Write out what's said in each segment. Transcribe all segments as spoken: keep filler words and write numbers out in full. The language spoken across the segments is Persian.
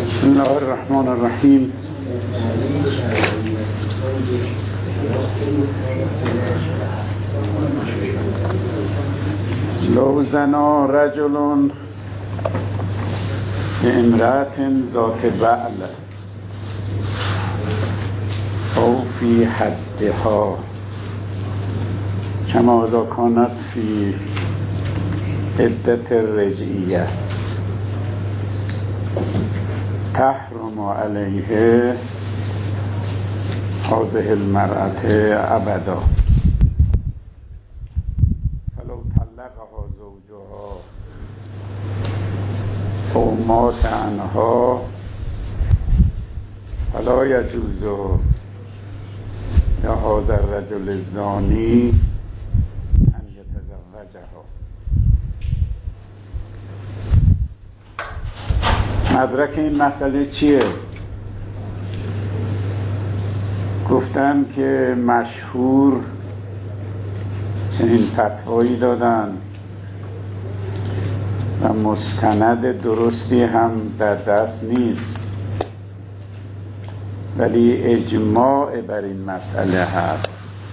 بسم الله الرحمن الرحیم. لو زنا رجل بامرأة ذات بعل او فی حدها کما اذا کانت فی عدة الرجعیه تحرم علیه هذه المرأة ابدا فلو طلقها زوجها او مات عنها فلا یجوز لهذا الرجل الزانی ان یتزوجها. مدرک این مسئله چیه؟ گفتن که مشهور چنین فتوایی دادن و مستند درستی هم در دست نیست، ولی اجماع بر این مسئله هست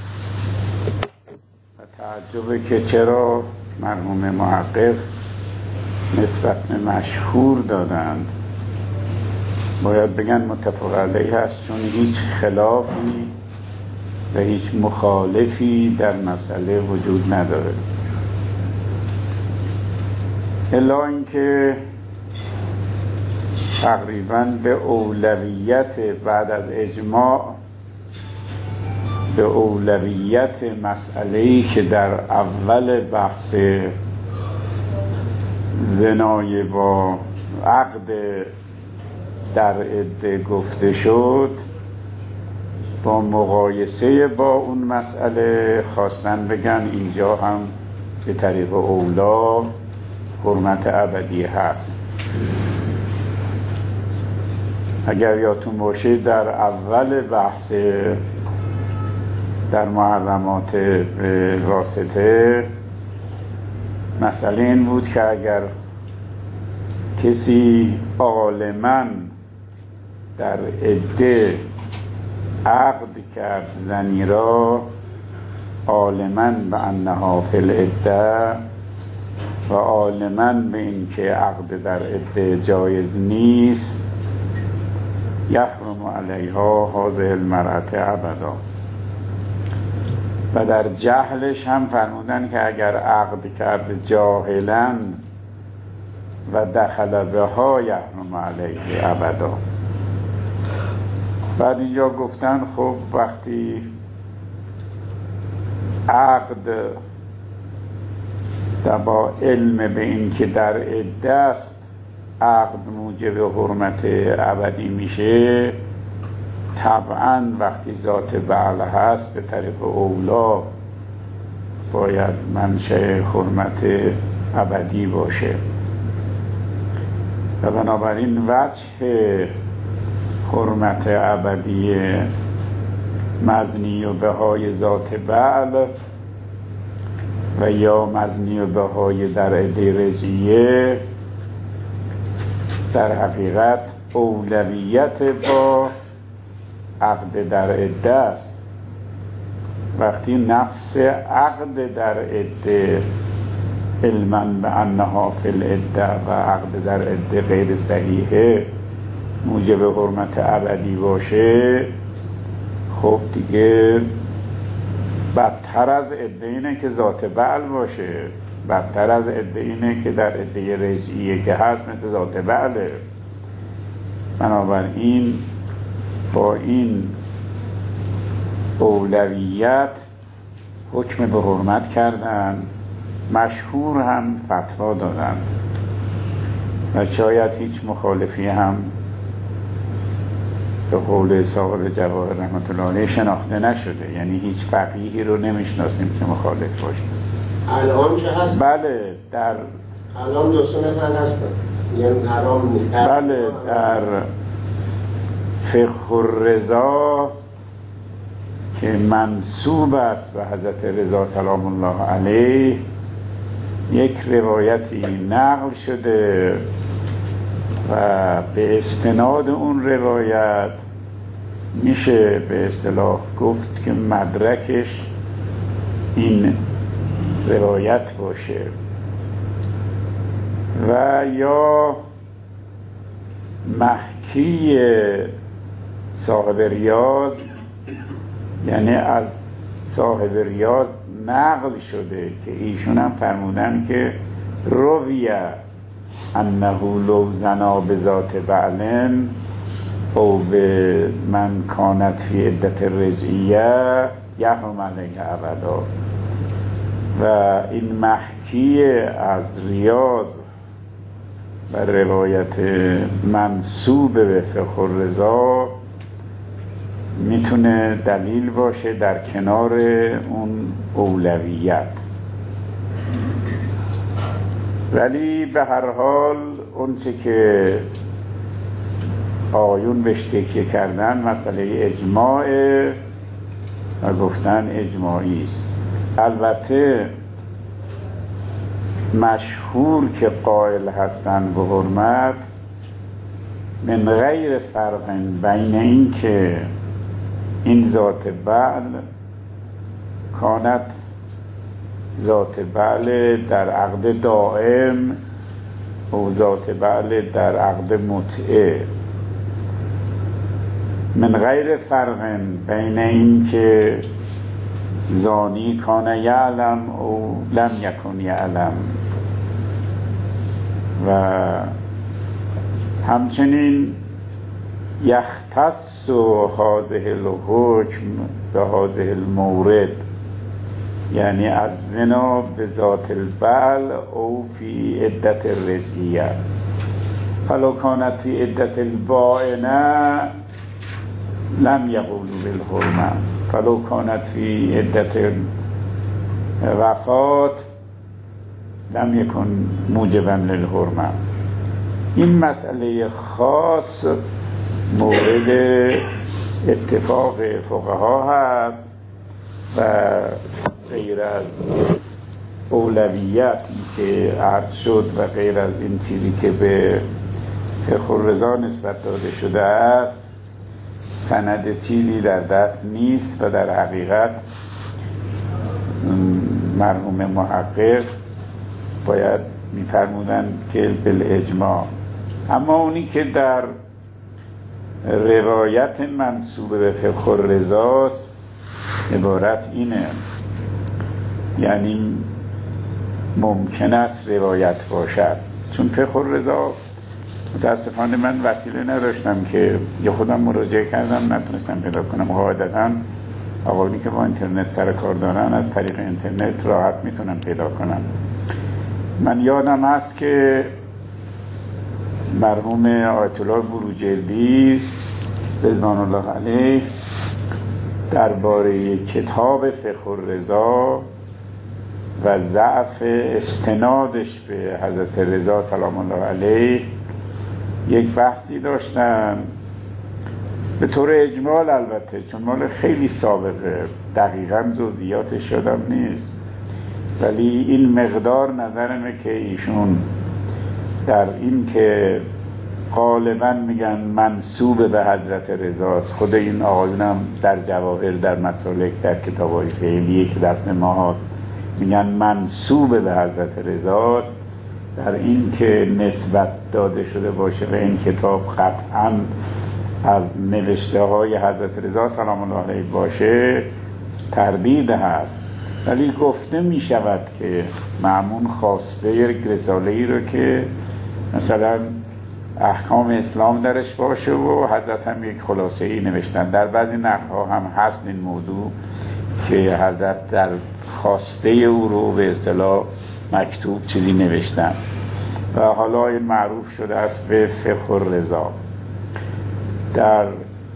و تعجبه که چرا مرحوم محقق نسبت به مشهور دادند. باید بگن متفق علیه هست، چون هیچ خلافی و هیچ مخالفی در مسئله وجود نداره، الا اینکه تقریبا به اولویت بعد از اجماع به اولویت مسئله‌ای که در اول بحث زنای با عقد در عده گفته شد، با مقایسه با اون مسئله خواستن بگن اینجا هم به طریق اولا حرمت ابدی هست. اگر یادتون باشه در اول بحث در محرمات واسطه مسئله این بود که اگر کسی عالماً در عده عقد کرد زنی را، عالماً به انها فی العده و عالماً به این که عقد در عده جایز نیست، یحرم علیها هذه المرأة ابدا. و در جهلش هم فرمودن که اگر عقد کرد جاهلاً و دخل بها یحرم علیه ابدا. بعد اینجا گفتن خب وقتی عقد در با علم به این که در عده است عقد موجب حرمت ابدی میشه، طبعا وقتی ذات بعل هست به طریق اولا باید منشأ حرمت ابدی باشه و بنابراین وجه حرمت ابدی مزنی و بهای ذات بعل و یا مزنی و بهای در عده رجعیه در حقیقت اولویت با عقد در عده است. وقتی نفس عقد در عده علما به انها فی العده و عقد در عده غیر صحیحه موجب حرمت ابدی باشه، خب دیگه بدتر از عده اینه که ذات بعل باشه، بدتر از عده اینه که در عده رجعیه که هست مثل ذات بعله. بنابراین با این اولویت حکم به حرمت کردن، مشهور هم فتوا دادن و شاید هیچ مخالفی هم به قول صاحب جواهر رحمت الله علیه شناخته نشده، یعنی هیچ فقیهی رو نمیشناسیم که مخالف باشه. الان چه هست؟ بله در الان دو سه نفر هستن، یعنی حرام نیست. بله در فقه الرضا که منسوب است به حضرت رضا سلام الله علیه یک روایتی نقل شده و به استناد اون روایت میشه به اصطلاح گفت که مدرکش این روایت باشه. و یا محکی صاحب ریاض، یعنی از صاحب ریاض نقل شده که ایشون هم فرمودن که رویه انه لو زنا به ذات بعلن او به من کانت فی عدت رجعیه یحرم علیه ابدا. و این محکی از ریاض و روایت منسوب به فقه الرضا میتونه دلیل باشه در کنار اون اولویت. ولی به هر حال اون چه که آیون بهش تکیه کردن مسئله اجماع و گفتن اجماعی است. البته مشهور که قائل هستند به حرمت من غیر فرق بین این که این ذات بعل کانت ذات بعل در عقد دائم و ذات بعل در عقد متعه، من غیر فرق بین این که زانی کان یعلم او لم یکن یعلم. و همچنین یختص هذه الحکم به هذه المورد، یعنی از زنا به ذات البعل او فی عدت الرجعیه فلو کانت فی عدت البائنه لم یقولوا بالحرمه فلو کانت فی عدت وفات لم یکن موجبا للحرمه. این مسئله خاص مورد اتفاق فقها هست و غیر از اولویت که عرض شد و غیر از این چیزی که به فقه الرضا نسبت داده شده است سند چیزی در دست نیست و در حقیقت مرحوم محقق باید می‌فرمودن که بالاجماع. اما اونی که در روایت منسوب به فقه الرضا عبارت اینه، یعنی ممکن است روایت باشد، چون فقه الرضا متاسفانه من وسیله نداشتم که یا خودم مراجعه کردم نتونستم پیدا کنم. قاعدتاً آقایونی که با اینترنت سر کار دارن از طریق اینترنت راحت میتونن پیدا کنن. من یادم هست که مرحوم آیت الله بروجردی رضوان الله علیه درباره کتاب فقه الرضا و ضعف استنادش به حضرت رضا سلام الله علیه یک بحثی داشتن، به طور اجمال البته، چون مال خیلی سابقه دقیقاً جزئیاتش یادم نیست، ولی این مقدار نظرمه که ایشون در این که غالباً میگن منسوب به حضرت رضاست، خود این آقایونم در جواهر در مسالک در کتاب‌های فعلیه که دست ما هست میگن منسوب به حضرت رضاست، در این که نسبت داده شده باشه و این کتاب قطعاً از نوشته های حضرت رضا سلام الله علیه باشه تردید هست. ولی گفته می شود که مأمون خواسته یک رساله ای رو که مثلا احکام اسلام درش باشه و حضرت هم یک خلاصه ای نوشتن. در بعضی نقل ها هم هست این موضوع که حضرت در خواسته او رو به اصطلاح مکتوب چیزی نوشتن و حالا این معروف شده است به فقه الرضا. در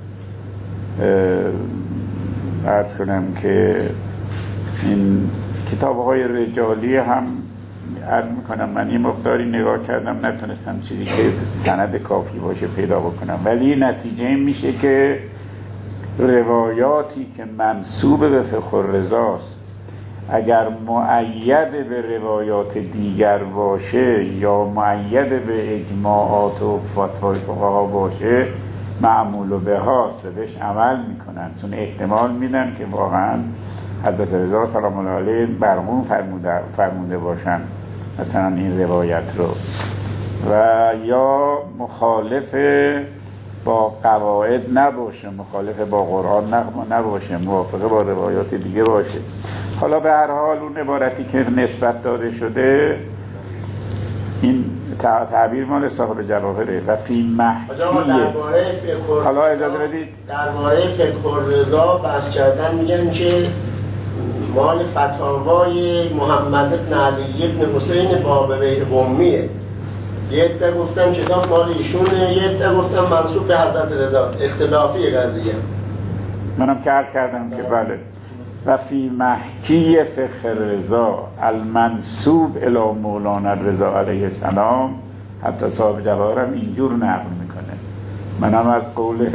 عرض کنم که این کتاب‌های رجالی هم عرض میکنم من این مقداری نگاه کردم نتونستم چیزی که سند کافی باشه پیدا بکنم، ولی نتیجه این میشه که روایاتی که منسوب به فقه الرضاست اگر مؤید به روایات دیگر باشه یا مؤید به اجماعات و فتوای فقها باشه معمول به هاست، بهش عمل میکنن، چون احتمال میدن که واقعا حضرت رضا سلام الله علیه برمون فرموده, فرموده باشن مثلا این روایت رو، و یا مخالف با قواعد نباشه، مخالف با قرآن نباشه، موافقه با روایات دیگه باشه. حالا به هر حال اون عبارتی که نسبت داده شده این تعبیر مال صاحب جواهره و فی محکیه. حالا اجازه بدید درباره فقه الرضا بحث کردن، میگن که مال فتاوای محمد بن علی بن حسین بابویه بومیه. یه عده گفتن کتاب مال ایشونه، یه عده گفتن منسوب به حضرت رضا. اختلافی قضیه. منم که عرض کردم که بله. و فی محکی فقه رضا المنسوب الی مولانا رضا علیه السلام، حتی صاحب جواهرم اینجور نقل میکنه. منم از قول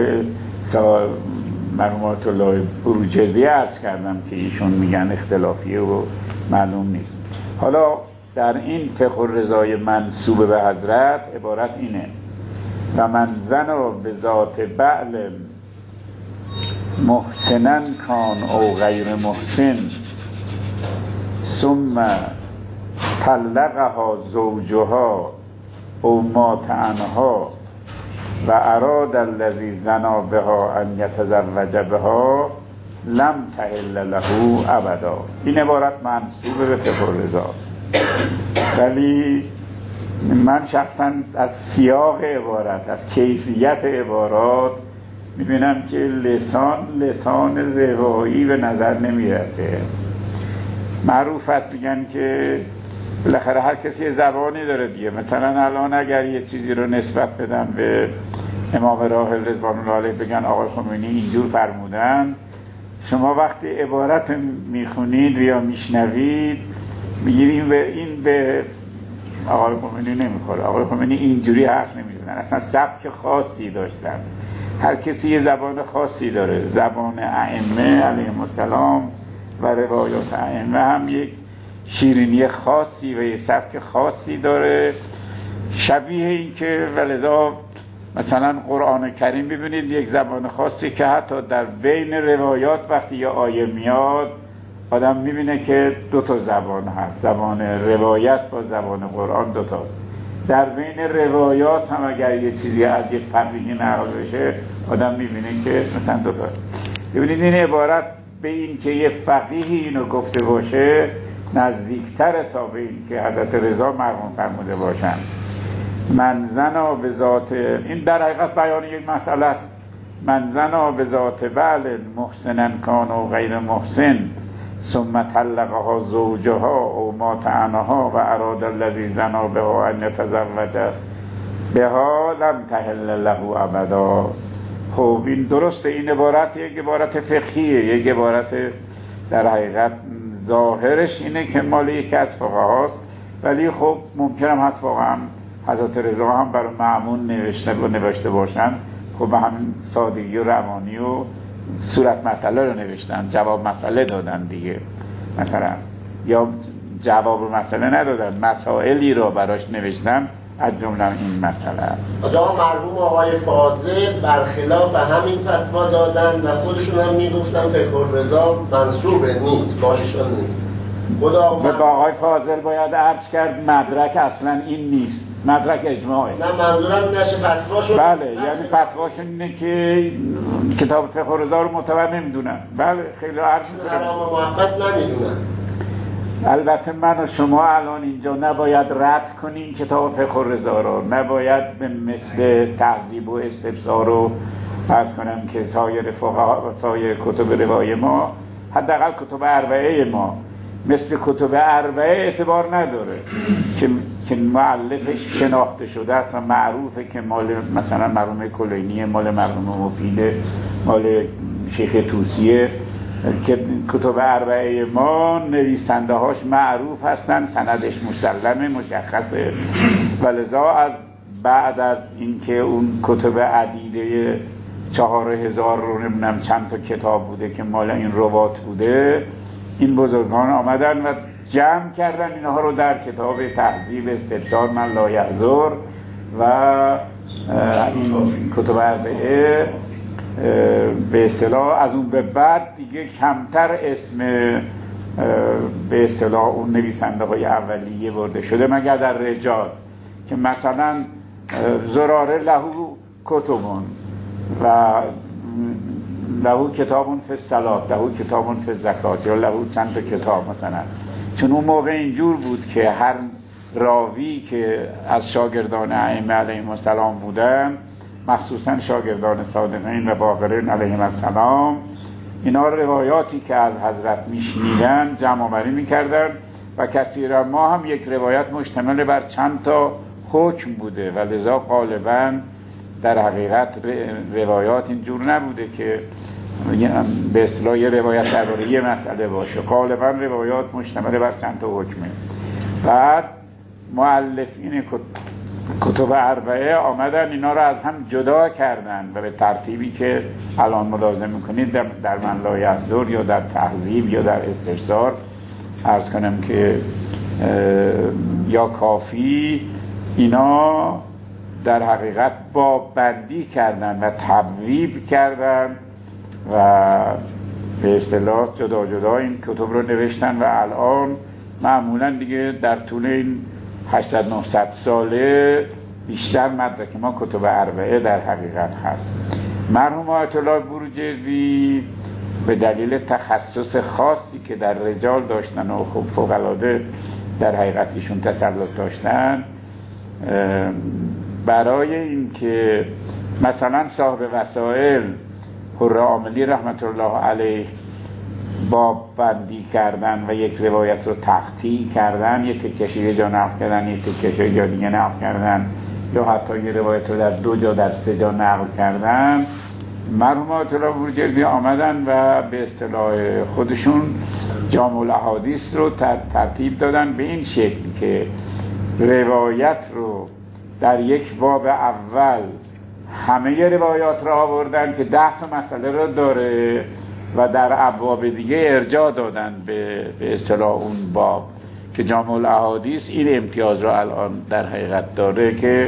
مرحوم الله بروجردی عرض کردم که ایشون میگن اختلافیه و معلوم نیست. حالا در این فقه الرضای منسوب به حضرت عبارت اینه: و من زنا به ذات بعل محسنن کان او غیر محسن ثم طلقها زوجها او مات عنها و اراد الذی زنا بها ان یتزوج بها لم تحل له ابدا. این عبارت منسوب به فقه الرضا، ولی من شخصا از سیاق عبارت، از کیفیت عبارات میبینم که لسان لسان روایی به نظر نمیرسه. معروف است میگن که بالاخره هر کسی زبانی داره دیگه. مثلا الان اگر یه چیزی رو نسبت بدن به امام راحل رضوان الله علیه، بگن آقای خمینی اینجور فرمودن، شما وقتی عبارت میخونید یا میشنوید میگید به این به آقای خمینی نمیخوره، آقای خمینی اینجوری حرف نمیزنن، اصلا سبک خاصی داشتن. هر کسی یه زبان خاصی داره. زبان ائمه علیهم السلام و روایات ائمه هم یک شیرینی خاصی و یک سبک خاصی داره، شبیه این که ولذا مثلا قرآن کریم ببینید یک زبان خاصی که حتی در بین روایات وقتی یه آیه میاد آدم میبینه که دو تا زبان هست، زبان روایت با زبان قرآن دو تاست. در بین روایات هم اگر یه چیزی از یک فقیهی نقل بشه آدم میبینه که مثلا دو تا. ببینید این عبارت به این که یه فقیهی اینو گفته باشه نزدیکتره تا به این که حضرت رضا مرحوم فرموده باشن. من زنا به ذات، این در حقیقت بیان یک مسئله است. من زنا به ذات بعل محسنن کان و غیر محسن ثم طلقها زوجها او مات عنها و اراد الذی زنا بها ان یتزوج بها لم تحل له ابدا. خب این درسته، این عبارت یک عبارت فقهیه، یک عبارت در حقیقت ظاهرش اینه که مال یکی از فقهاست، ولی خب ممکنم هست واقعا حضرت رضا هم برای مأمون نوشته و نوشته باشن، خب به همین سادگی و روانی و صورت مسئله رو نوشتن، جواب مسئله دادن دیگه، مثلا یا جواب مسئله ندادن، مسائلی رو براش نوشتن، از جمله این مسئله است. آقا مرحوم آقای فاضل برخلاف همین فتوا دادن و خودشون هم میگفتن فقه الرضا منسوبه نیست، باششون نیست. خدا به آقای فاضل باید عرض کرد مدرک اصلا این نیست، مدرک اجماعه. نه منظورم این نشه فتواشون. بله یعنی فتواشون اینه که کتاب فقه الرضا رو معتبر نمیدونن. بله خیلی عرض شده حرام و محبت نمیدونن. البته من و شما الان اینجا نباید رد کنیم کتاب فقه الرضا رو، نباید به مثل تهذیب و استبصار رو عرض کنم که سایر فقها و سایر کتب روای ما، حداقل کتب اربعه ما مثل کتب اربعه اعتبار نداره که که مؤلفش شناخته شده است و معروفه که مال مثلا مرحوم کلینی، مال مرحوم مفیده، مال شیخ توسیه، که کتب اربعه ما نویسنده هاش معروف هستن، سندش مسلمه مشخصه، ولذا از بعد از اینکه اون کتب عدیده چهار هزار رو نمیدونم چند تا کتاب بوده که مال این روات بوده، این بزرگان آمدن و جمع کردن اینها رو در کتاب تهذیب استبصار من لا یحضر و این کتب اربعه به اصطلاح از اون به بعد دیگه کمتر اسم به اصطلاح اون نویسنده های اولیه برده شده مگر در رجال که مثلا زراره لهو کتبون و لهو کتابون فی الصلات، لهو کتابون فی الزکات، یا لهو چند تا کتاب مثلا. چون اون موقع اینجور بود که هر راوی که از شاگردان ائمه علیهم السلام بودن، مخصوصا شاگردان صادقین و باقرین علیهم السلام، اینا روایاتی که از حضرت میشنیدن جمع آوری میکردن و کثیرا ما هم یک روایت مشتمل بر چند تا حکم بوده و لذا غالبا در حقیقت روایات اینجور نبوده که به اصطلاح یه روایت درباره یه مسئله باشه، غالبا روایات مشتمل بر چند تا حکمه. بعد مؤلفین کتب اربعه آمدن اینا رو از هم جدا کردن و به ترتیبی که الان ملاحظه میکنید در, در من لا یحضر یا در تهذیب یا در استبصار عرض کنم که یا کافی، اینا در حقیقت باب بندی کردن و تبویب کردن و به اصطلاح جدا جدا این کتب رو نوشتن و الان معمولا دیگه در طول این هشتصد نهصد ساله بیشتر مدرک ما کتب اربعه در حقیقت هست. مرحوم آیت الله بروجردی به دلیل تخصص خاصی که در رجال داشتن و خب فوق‌العاده در حقیقت ایشون تسلط داشتن، برای این که مثلا صاحب وسائل حره عاملی رحمت الله علیه باب بندی کردن و یک روایت رو تقطیع کردن، یک تکش یه جا نقل کردن، یک تکش یه جا دیگه نقل کردن، یا حتی یه روایت رو در دو جا در سه جا نقل کردن، مرحوم آیت الله بروجردی آمدن و به اصطلاح خودشون جامع الاحادیث رو ترتیب دادن به این شکل که روایت رو در یک باب اول همه روایات را آوردن که ده تا مسئله را داره و در ابواب دیگه ارجاع دادن به به اصطلاح اون باب که جامع الاحادیث این امتیاز را الان در حقیقت داره که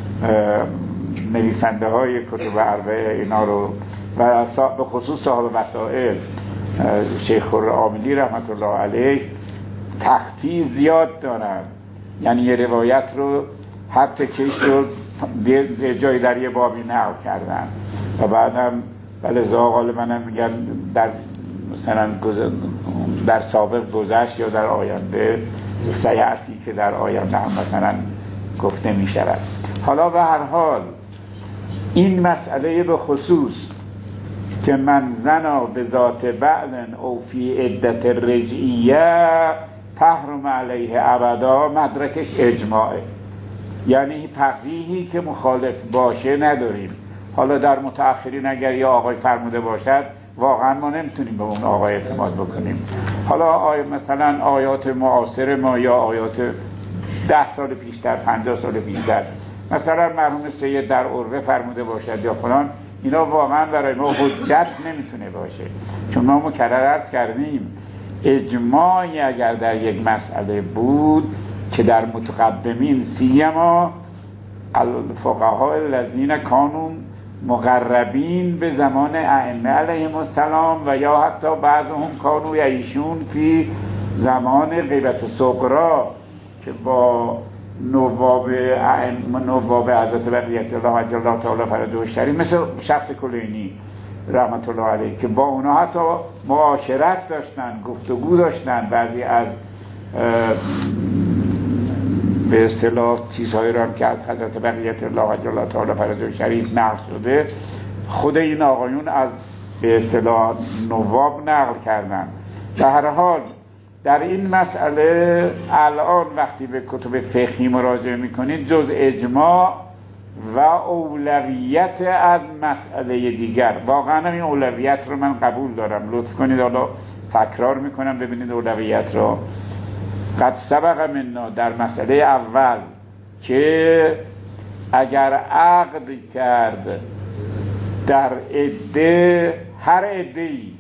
نویسنده های کتب اربعه اینا رو و به خصوص صاحب وسائل شیخ حره عاملی رحمت الله علیه تخطیع زیاد دارن، یعنی یه روایت رو هر تکیش رو یه جای در یه بابی نقل کردن و بعدم بلزا غالبا هم میگن در مثلا در سابق گذشت یا در آینده سیعتی که در آینده هم مثلا گفته میشود. حالا به هر حال این مسئله به خصوص که من زنا به ذات بعلن او فی عدت رجعیه تحرم علیه ابدا، مدرکش اجماعه، یعنی تقریحی که مخالف باشه نداریم. حالا در متأخرین اگر یا آقای فرموده باشد واقعا ما نمیتونیم به اون آقای اعتماد بکنیم. حالا آی مثلا آیات معاصر ما یا آیات ده سال پیشتر، پنجاه سال پیشتر، مثلا مرحوم سید در عروه فرموده باشد یا فلان، اینا واقعا برای ما حجت نمیتونه باشه، چون ما مکرر عرض کردیم اجماعی اگر در یک مسئله بود که در متقدمین سیما الفقهاء الذین کانوا مقربین به زمان ائمه علیهم السلام و یا حتی بعضهم کانوا یعیشون فی زمان غیبت صغرا که با نواب ائمه نواب حضرت بقیت الله عجل الله تعالی فرجه شریف مثل شخص کلینی رحمت الله علیه که با اونا حتی معاشرت داشتن، گفتگو داشتن، بعضی از به اصطلاح چیزهایی را که از حضرت بقیت الله عجل الله تعالی فرجه شریف نقل شده خود این آقایون از به اصطلاح نواب نقل کردن. در هر حال در این مسئله الان وقتی به کتب فقهی مراجعه میکنید جز اجماع و اولویت از مسئله دیگر، واقعا این اولویت رو من قبول دارم، لطف کنید حالا تکرار میکنم ببینید اولویت رو. قد سبق منا در مسئله اول که اگر عقد کرد در عده، هر عده‌ای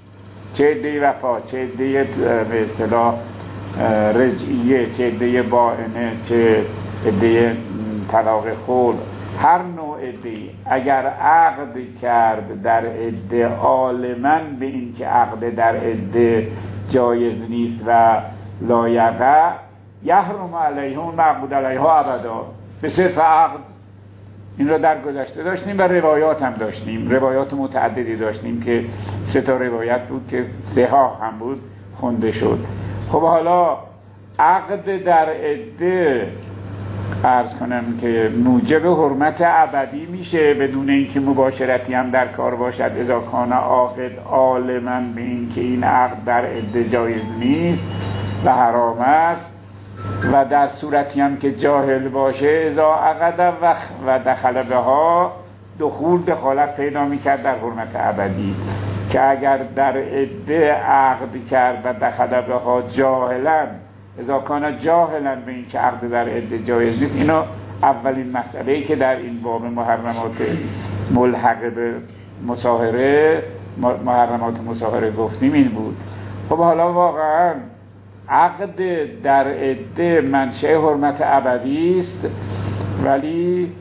چه عده وفات، چه عده به اصطلاح رجعیه، چه عده باینه، چه عده طلاق خلع، هر نوع عده اگر عقد کرد در عده عالما به این که عقد در عده جایز نیست و لایقه، یحرم علیه اون معقود علیها ابدا به صرف عقد. این را در گذشته داشتیم و روایات هم داشتیم، روایات متعددی داشتیم که سه تا روایت بود که صحاح هم بود خونده شد. خب حالا عقد در عده عرض کنم که موجب حرمت ابدی میشه بدون اینکه مباشرتی هم در کار باشد، اذا کان عاقد عالما به این که این عقد در عده جایز نیست و حرام است، و در صورتی هم که جاهل باشه اذا عقد و دخل بها دخول دخالت پیدا میکرد در حرمت ابدی، که اگر در عده عقد کرد و دخل بها جاهلا، اذا کان جاهلا به این که عقد در عده جایز نیست. اینو اولین مسئله‌ای که در این باب محرمات ملحق به مصاهره محرمات مصاهره گفتیم این بود. خب حالا واقعا عقد در عده منشأ حرمت ابدی است، ولی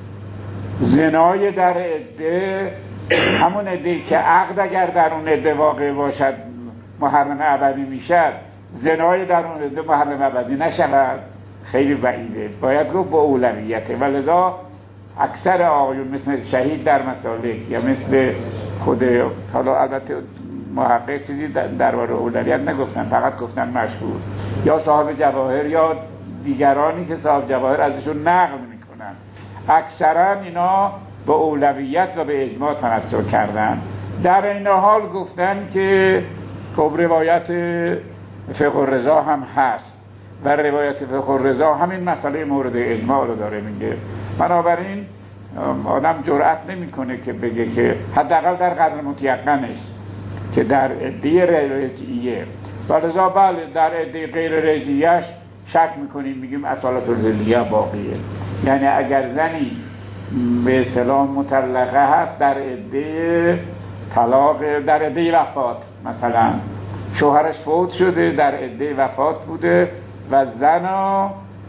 زنای در عده، همون عده که عقد اگر در اون عده واقع باشد محرم ابدی میشد، زنای در اون عده محرم ابدی نشود، خیلی بعیده. باید گفت با اولویته. ولذا اکثر آقایون مثل شهید در مسالک یا مثل خود، حالا البته محقق چیزی درباره اولویت نگفتن، فقط گفتن مشهور، یا صاحب جواهر یا دیگرانی که صاحب جواهر ازشون نقل میکنن، اکثرا اینا با اولویت و به اجماع تناسب کردن. در این حال گفتن که خب روایت فقه الرضا هم هست و روایت فقه الرضا همین مسئله مورد اجماع رو داره میگه. بنابراین آدم جرأت نمیکنه که بگه که حداقل در قدر متیقنش که در عده رجعیه، ولذا بله در عده غیر رجعیهش شک میکنیم، میگیم اصالت الرجعیه باقیه. یعنی اگر زنی به اصطلاح مطلقه هست در عده طلاق، در عده وفات، مثلا شوهرش فوت شده در عده وفات بوده و زن و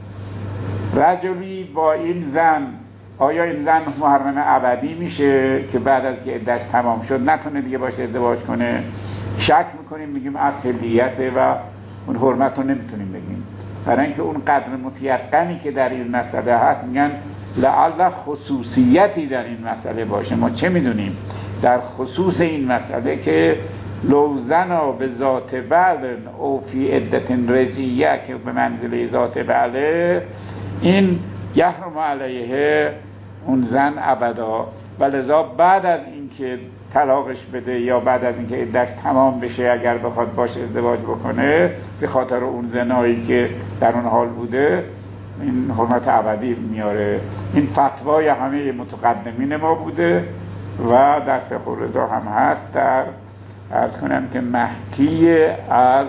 رجلی با این زن، آیا این زن محرم ابدی میشه که بعد از که عده‌اش تمام شد نتونه دیگه باشه ازدواج کنه؟ شک میکنیم، میگیم اصلیته و اون حرمت رو نمیتونیم بگیم، برای اینکه اون قدر متیقنی که در این مسئله هست میگن لعل خصوصیتی در این مسئله باشه. ما چه میدونیم در خصوص این مسئله که لو زنا به ذات بعل او فی عدت رجعیه که به منزله ذات بعله، این یحرم علیه اون زن ابدا. ولذا بعد از اینکه طلاقش بده یا بعد از اینکه عده‌اش تمام بشه اگر بخواد باشه ازدواج بکنه به خاطر اون زنایی که در اون حال بوده، این حرمت ابدی میاره. این فتوای همه متقدمین ما بوده و در فقه الرضا هم هست. در عرض کنم که محکی از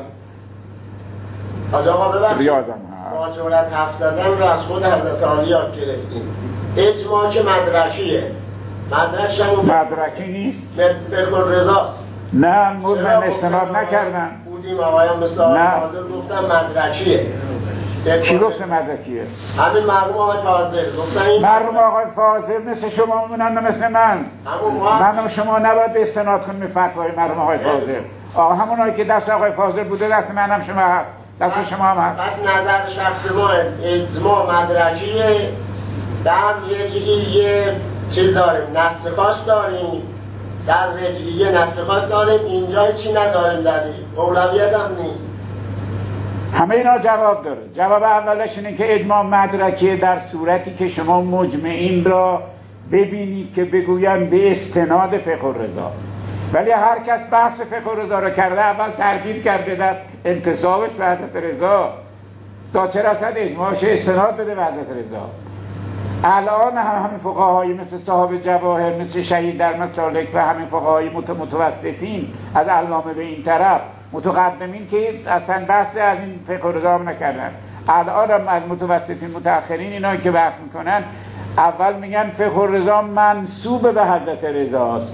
ریاض هم هست. با جرأت حرف زدن رو از خود حضرت عالی یاد گرفتیم. اجماع که مدرکیه، مدرکش هم مدرکی نیست، فقه الرضاست. نه من استناد نکردم، بودیم آقایان مثل آقای فاضل گفتن مدرکیه. کی گفت مدرکیه؟ همین مرحوم آقای فاضل گفتن. مرحوم آقای فاضل مثل شما میمونن مثل من. من و شما نباید استناد کنیم فتوای مرحوم آقای فاضل. آقا همونایی که دست آقای فاضل بوده دست منم شما هست، دست شما هم هست. پس نظر شخص ما اجماع مدرکیه. در رجعیه چیز داریم، نص خاص داریم، در رجعیه نص خاص داریم، اینجا چی نداریم، در اولویت هم نیست. همه اینا جواب داره. جواب اولش اینه که اجماع مدرکیه در صورتی که شما مجمعین را ببینید که بگوین به استناد فقه الرضا، ولی هر کس بحث فقه الرضا را کرده اول تردید کرده در انتصابش به حضرت رضا تا چه رسد اجماعش استناد بده به حضرت رضا. الان هم همین فقهایی مثل صاحب جواهر، مثل شهید در مسالک و همین فقهایی متوسطین از علامه به این طرف متقدمین که اصلا بحث از این فقه الرضا نکردن، الان هم از متوسطین متأخرین اینا که بحث میکنن اول میگن فقه الرضا منسوب به حضرت رضاست،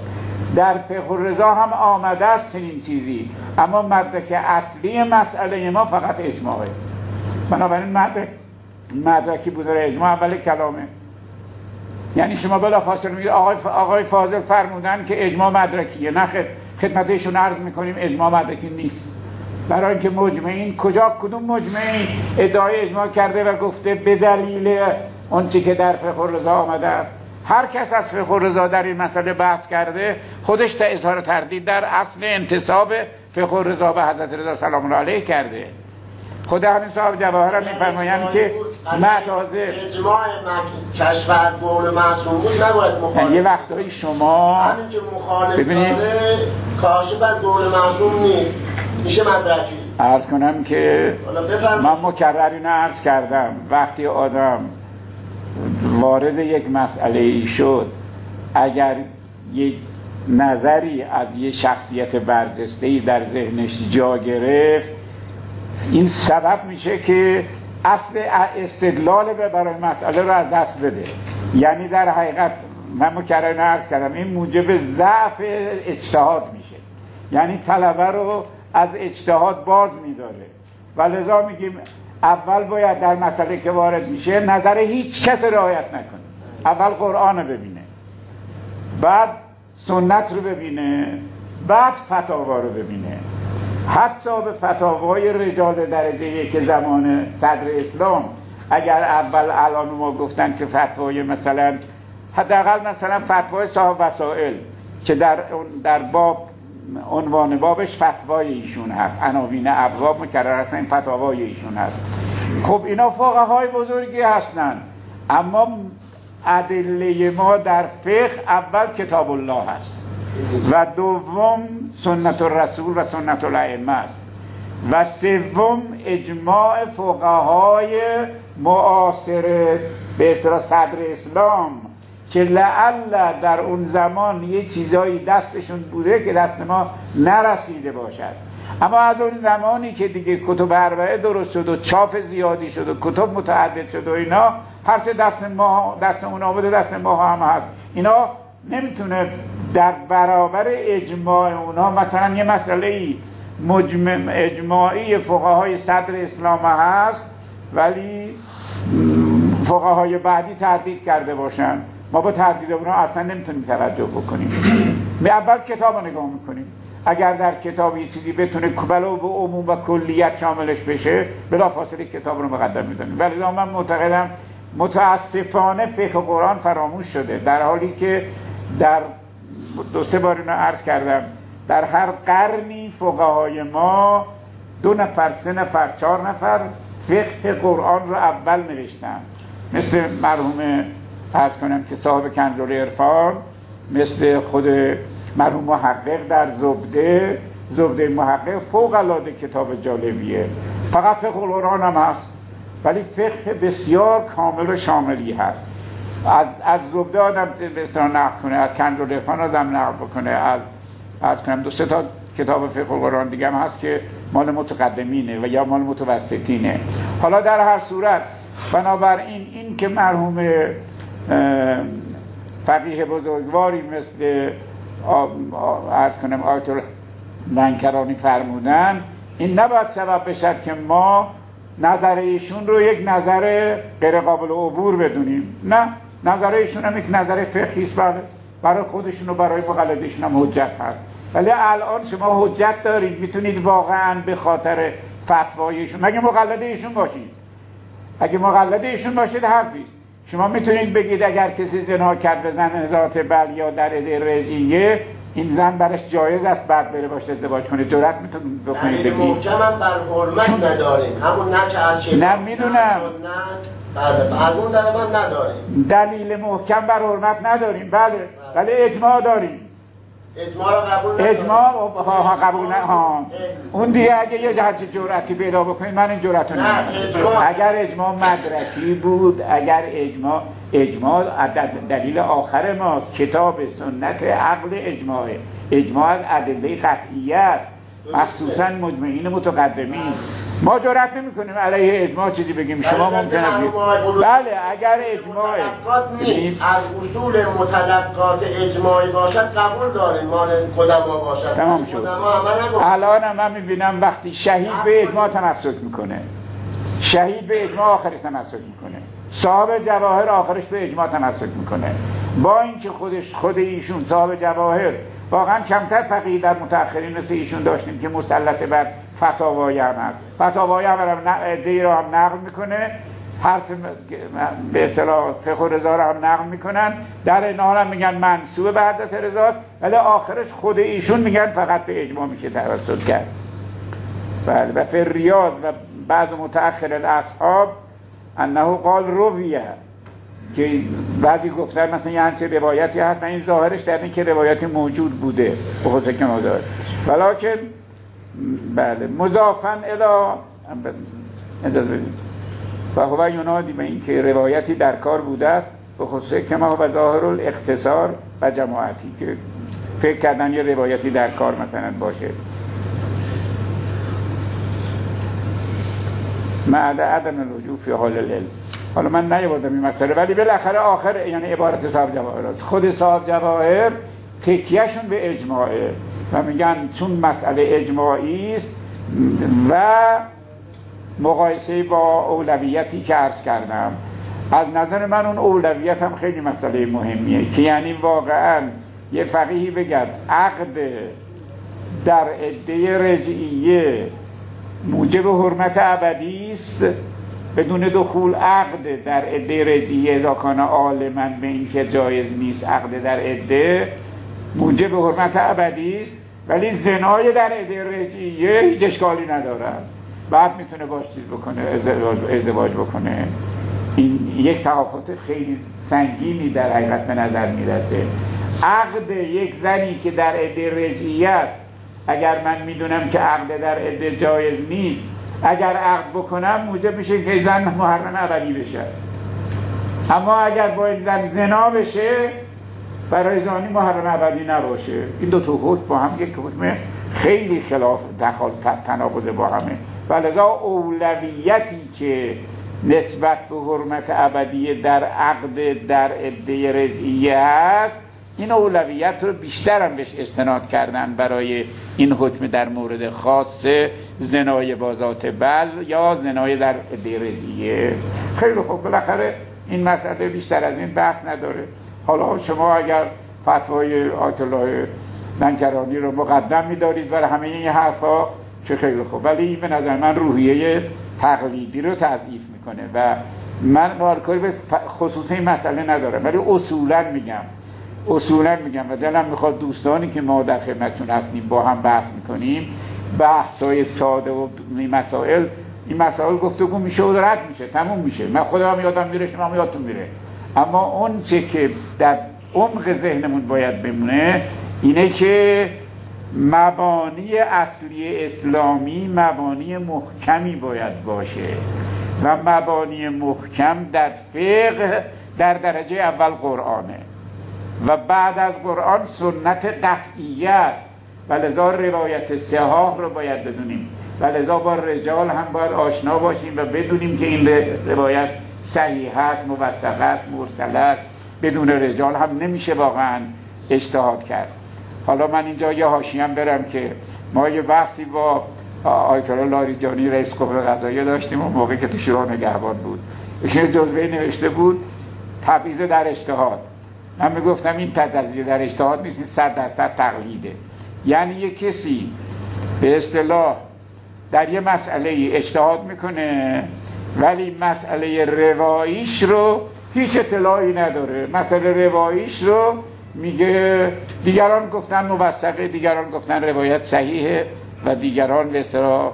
در فقه الرضا هم آمده است چنین چیزی، اما مدرک اصلی مسئله ما فقط اجماعه. بنابراین مدرک مدرکی بود در اجماع اول کلامه. یعنی شما بلافاصله میگید آقای آقای فاضل فرمودن که اجماع مدرکیه، نه خدمتشون عرض میکنیم اجماع مدرکی نیست. برای اینکه مجمعین کجا کدوم مجمعین ادعای اجماع کرده و گفته به دلیل اون چی که در فقه الرضا آمده. هر کس از فقه الرضا در این مسئله بحث کرده خودش تا اظهار تردید در اصل انتساب فقه الرضا به حضرت رضا سلام الله علیه کرده. خود همین صاحب جواهر هم میفرمایند که متازه اجماع کشف از قول معصوم بود نباید مخالف. یه وقتایی شما همین که مخالف داره کاشف از قول معصوم نیست، میشه مدرکی. عرض کنم که من مکرر اینو عرض کردم، وقتی آدم وارد یک مسئله ای شد، اگر یک نظری از یک شخصیت برجسته‌ای در ذهنش جا گرفت، این سبب میشه که اصل استدلال برای مسئله رو از دست بده. یعنی در حقیقت من مکرر عرض کردم این موجب ضعف اجتهاد میشه، یعنی طلبه رو از اجتهاد باز میداره و لذا میگیم اول باید در مسئله که وارد میشه نظر هیچ کس رعایت نکنه. اول قرآن رو ببینه، بعد سنت رو ببینه، بعد فتاوا رو ببینه. حتی به فتاوای رجال درجه یک زمان صدر اسلام اگر اول الان ما گفتن که فتوای مثلا حداقل مثلا فتوای صاحب وسائل که در در باب عنوان بابش فتوای ایشون هست، عناوین ابواب مکرر هستن، این فتاوای ایشون هست. خب اینا فقهای بزرگی هستن، اما ادله ما در فقه اول کتاب الله هست و دوم سنت الرسول و سنت الائمه است و سوم اجماع فقهای معاصر به اصطلاح صدر اسلام که لعل در اون زمان یه چیزایی دستشون بوده که دست ما نرسیده باشد. اما از اون زمانی که دیگه کتب اربعه درست شد و چاپ زیادی شد و کتب متعدد شد و اینا، هر چه دست ما دست اونا بوده دست ما هم هست. اینا نمیتونه در برابر اجماع اونا، مثلا یه مسئله ای مجمع اجماعی فقهای صدر اسلام هست ولی فقهای بعدی تردید کرده باشن، ما با تردید اونا اصلا نمیتونیم توجه بکنیم. می اول کتاب رو نگاه میکنیم، اگر در کتاب یه چیزی بتونه کبلا و عموم و کلیت شاملش بشه بلافاصله کتاب رو مقدم میدونیم. ولی من معتقدم متاسفانه فقه قرآن فراموش شده، در حالی که در دو سه بار اینو عرض کردم در هر قرنی فقهای ما دو نفر سه نفر چهار نفر فقه قرآن رو اول نوشتن، مثل مرحوم عرض کنم که صاحب کنز العرفان، مثل خود مرحوم محقق در زبده زبده محقق فوق العاده کتاب جالبیه. فقط فقه قرآن هم هست ولی فقه بسیار کامل و شاملی هست. از از زبده آدم به اصطلاح نقل کنه، از کنز العرفان آدم نقل بکنه، از از کنم دو سه تا کتاب فقه قرآن دیگه هم هست که مال متقدمینه و یا مال متوسطینه. حالا در هر صورت بنابراین این که مرحوم فقیه بزرگواری مثل عرض کنم آیت لنکرانی فرمودن، این نباید سبب بشد که ما نظر ایشون رو یک نظر غیر قابل عبور بدونیم. نه، نظر ایشون هم یک نظر فقهی است، بله برای خودشون و برای مقلدشون هم حجت هست. ولی الان شما حجت دارید، میتونید واقعا به خاطر فتوای ایشون، مگه مقلد ایشون باشید، اگه مقلد ایشون باشید حرفی است. شما میتونید بگید اگر کسی زنا کرد به زن ذات بل یا در عده رجعیه، این زن برش جایز است بعد بره باشه ازدواج کنه، جرأت میتونید بکنید بگید. محکم هم بر حرمت نداریم، همون نه که از چه نه میدونم بله از اون طرف هم نداریم، دلیل محکم بر حرمت نداریم، بله ولی اجماع داریم. اجماع رو قبول نداریم. اجماع ها ها قبول نه ها. اون دیگه اگه یه هرچی جرأتی پیدا بکنید من این جرأت رو ندارم. اگر اجماع مدرکی بود، اگر اجماع اجماع دلیل آخر ماست، کتاب سنت عقل اجماع اجماع از ادله قطعیه است. مخصوصا مجمعین متقدمین. ما جرأت نمی‌کنیم علیه اجماع چیزی بگیم. شما ممکنه بگید بله اگر اجماع از اصول متلقات اجماعی باشد قبول داریم، مال قدما باشد. تمام شد. الان هم من می‌بینم وقتی شهید به اجماع تمسک میکنه، شهید به اجماع آخرش تمسک میکنه، صاحب جواهر آخرش به اجماع تمسک میکنه، با اینکه خودش خود ایشون صاحب جواهر واقعا کمتر فقیه در متأخرین مثل ایشون داشتیم که مسلط بر فتاوای هم هست. فتاوای هم عده‌ای رو هم نقل میکنه، حرف به اصطلاح فقه رضا رو هم نقل میکنن، در این حال هم میگن منسوب به حضرت رضا، ولی آخرش خود ایشون میگن فقط به اجماع میشه توسل کرد. بله. و فی ریاض و بعض متأخر الاصحاب انه قال رویه، که بعضی گفتن مثلا یه همچه روایتی هست، این ظاهرش در این که روایتی موجود بوده به خصوص که مدار ولیکن بله مضافن الی اجازه و هو ینادی به این که روایتی در کار بوده است به خصوص که ما و ظاهر الاختصار و جماعتی، که فکر کردن یه روایتی در کار مثلا باشه معد عدم الرجوع فی حال العلم. حالا من نیاوردم این مسئله، ولی بالاخره آخر یعنی عبارت صاحب جواهر است. خود صاحب جواهر تکیهشون به اجماعه و میگن چون مسئله اجماعی است و مقایسه با اولویتی که عرض کردم، از نظر من اون اولویت هم خیلی مسئله مهمیه که یعنی واقعا یه فقیهی بگد عقد در عده رجعیه موجب حرمت ابدی است بدون دخول عقد در عده رجعیه اذا کان عالما به این که جایز نیست عقد در عده موجب حرمت ابدی است، ولی زنای در عده رجعیه هیچ اشکالی نداره، بعد میتونه باش چیز بکنه، ازدواج بکنه. این یک تفاوت خیلی سنگینی در حقیقت به نظر میرسه. عقد یک زنی که در عده رجعیه است، اگر من میدونم که عقد در عده جایز نیست، اگر عقد بکنم موجب میشه که زن محرم ابدی بشه، اما اگر با این زن زنا بشه برای زانی محرم ابدی نباشه. این دو تا حکم با هم یک حکم خیلی خلاف دخال تناقض با همه، ولذا اولویتی که نسبت به حرمت ابدی در عقد در عده رجعیه هست، این اولویت رو بیشتر هم بهش استناد کردن برای این حکم در مورد خاص زنای با ذات بل یا زنای در عده رجعیه. خیلی خوب، بالاخره این مسئله بیشتر از این بحث نداره. حالا شما اگر فتوای آیت الله لنکرانی رو مقدم می‌دارید برای همه این حرفا که خیلی خوب، ولی این به نظر من روحیه تقلیدی رو تضعیف میکنه و من کاری به خصوص این مسئله ندارم، ولی اصولا میگم اصولا میگم و دلم میخواد دوستانی که ما در خدمتتون هستیم با هم بحث میکنیم، بحثای ساده و این مسائل این مسائل گفتگو میشه و رد میشه، تموم میشه، من خودم یادم میره، شما هم یادتون میره، اما اون چه که در عمق ذهنمون باید بمونه اینه که مبانی اصلی اسلامی مبانی محکمی باید باشه و مبانی محکم در فقه در درجه اول قرآنه و بعد از قرآن سنت قطعیه است و لذا روایت صحاح رو باید بدونیم و لذا با رجال هم باید آشنا باشیم و بدونیم که این روایت صحیح است، موثق است، مرسل است. بدون رجال هم نمیشه واقعا اجتهاد کرد. حالا من اینجا یه حاشیه‌ام برم که ما یه بحثی با آیت الله لاریجانی رئیس قوه قضاییه داشتیم و موقعی که تو شورای نگهبان بود، ایشون جزوه نوشته بود تبعیض در اجتهاد. من میگفتم این تبعیض در اجتهاد نیست، این صد درصد تقلیده. یعنی یه کسی به اصطلاح در یه مسئله اجتهاد میکنه ولی مسئله رواییش رو هیچ اطلاعی نداره، مسئله رواییش رو میگه دیگران گفتن موثقه، دیگران گفتن روایت صحیحه و دیگران به اصطلاح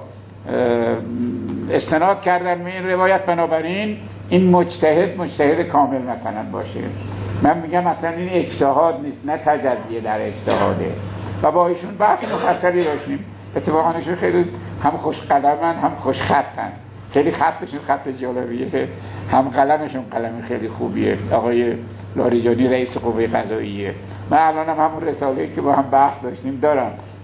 استناد کردن به این روایت، بنابراین این مجتهد مجتهد کامل مثلا باشه. من میگم مثلا این اجتهاد نیست، نه تجزیه در اجتهاده. و با ایشون بحث مفصلی داشتیم، اتفاقا ایشون خیلی هم خوش قلمن هم خوش خطن، خیلی خطشون خط جالبیه، هم قلمشون قلم خیلی خوبیه. آقای لاریجانی رئیس قوه قضاییه. من الان هم همون رساله‌ای که با هم بحث داشتیم دارم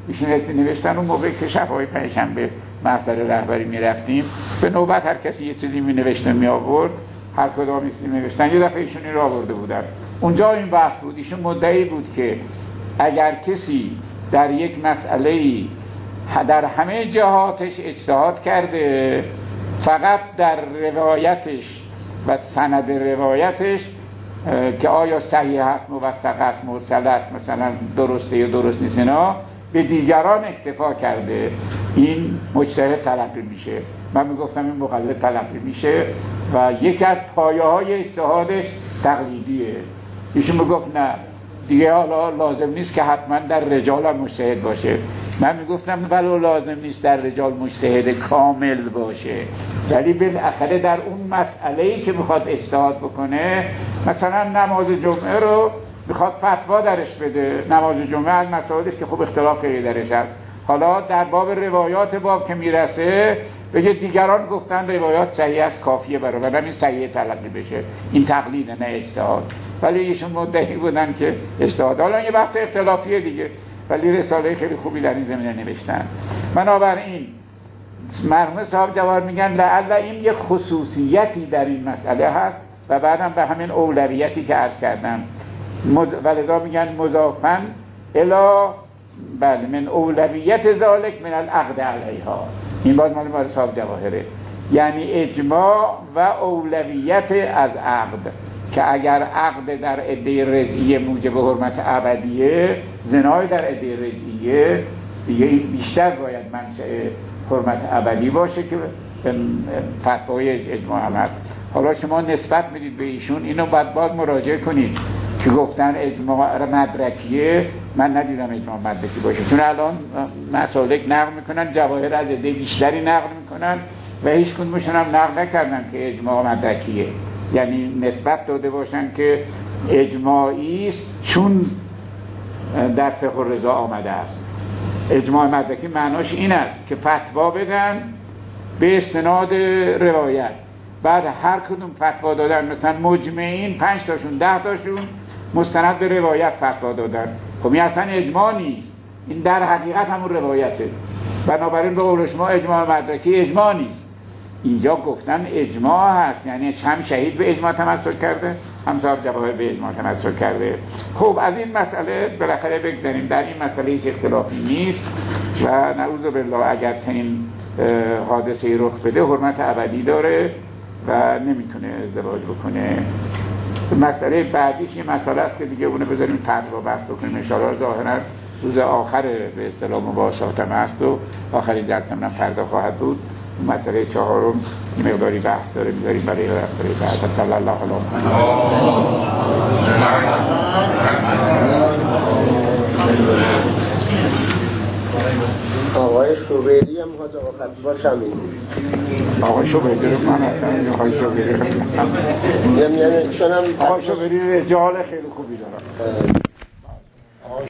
ایشون نوشتن اون موقع که شب‌های پنجشنبه محضر رهبری میرفتیم به نوبت هر کسی یه چیزی می نوشته می آورد، هر کدام می نوشتن، یه دفعه ایشون این رو آورده بودن. اونجا این بحث بود، ایشون مدعی بود که اگر کسی در یک مسئله‌ای در همه جهاتش اجتهاد کرده، فقط در روایتش و سند روایتش که آیا صحیح هست، موثق است، مرسل است، مثلا درسته یا درست نیست، اینا به دیگران اکتفا کرده، این مجتهد تلقی میشه. من میگفتم این مقلد تلقی میشه و یکی از پایه های اجتهادش تقلیدیه. ایشون میگفت نه دیگه، حالا لازم نیست که حتما در رجال هم مجتهد باشه. من میگفتم ولو لازم نیست در رجال مجتهد کامل باشه، ولی بالاخره در اون مسئله‌ای که میخواد اجتهاد بکنه، مثلا نماز جمعه رو میخواد فتوا درش بده، نماز جمعه از مسائلی است که خوب اختلاف خیلی درش هست، حالا در باب روایات باب که میرسه بگه دیگران گفتن روایات صحیح است، کافیه برای و همین صحیح تلقی بشه. این تقلیده نه اجتهاد. ولی ایشون مدعی بودن که اجتهاد. حالا یه بحث اختلافیه دیگه، ولی رساله خیلی خوبی در این زمینه نوشتن. بنابراین مرحوم صاحب جواهر میگن لعل این یه خصوصیتی در این مسئله هست و بعدم به همین اولویتی که عرض کردم ولذا میگن مضافن الی بله من اولویت ذالک من العقد علیها. این باز مال مال صاحب جواهره، یعنی اجماع و اولویت از عقد، که اگر عقد در عده رجعیه موجب حرمت ابدیه، زنای در عده رجعیه دیگه این بیشتر باید منشأ حرمت ابدی باشه که فتوای اجماع هم هست. حالا شما نسبت میدید به ایشون، اینو باید باید مراجعه کنید که گفتن اجماع مدرکیه. من ندیدم اجماع مدرکی باشه، چون الان مسالک نقل میکنن، جواهر از عده بیشتری نقل میکنن و هیچ کدومشون هم نقل نکردن که اجماع مدرکیه، یعنی نسبت داده باشن که اجماعی است چون در فقه الرضا آمده است. اجماع مدرکی معناش این است که فتوا بدن به استناد روایت، بعد هر کدوم فتوا دادن، مثلا مجمعین پنج تاشون ده تاشون مستند به روایت فتوا دادن، خب این اصلا اجماع نیست، این در حقیقت همون روایته. بنابراین به قول شما اجماع مدرکی اجماع نیست. اینجا گفتن اجماع هست، یعنی هم شهید به اجماع تمسک کرده، هم صاحب جواهر به اجماع تمسک کرده. خب از این مسئله بالاخره بگذاریم، در این مسئله هیچ اختلافی نیست و نعوذ بالله اگر چنین حادثه رخ بده حرمت ابدی داره و نمیتونه ازدواج بکنه. مسئله بعدیش یه مسئله است که دیگه اونه بذاریم فردا بحث بکنیم ان شاءالله. ظاهرا روز آخر به اصطلاح مباحثاتم است و آخرین جلسه‌ام فردا خواهد بود. مسئله چهارم این مقداری بحث داره، میذاریم برای هفته بعد. صلی الله علیه و آقای شوبیری هم حاج آقا خط باشم این آقای شوبیری رو من هستم. آقای شوبیری رو یعنی چون هم آقای شوبیری رجال خیلی خوبی دارم.